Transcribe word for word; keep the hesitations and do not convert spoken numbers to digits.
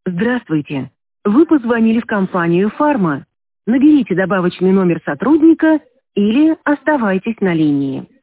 Здравствуйте. Вы позвонили в компанию «Фарма». Наберите добавочный номер сотрудника или оставайтесь на линии.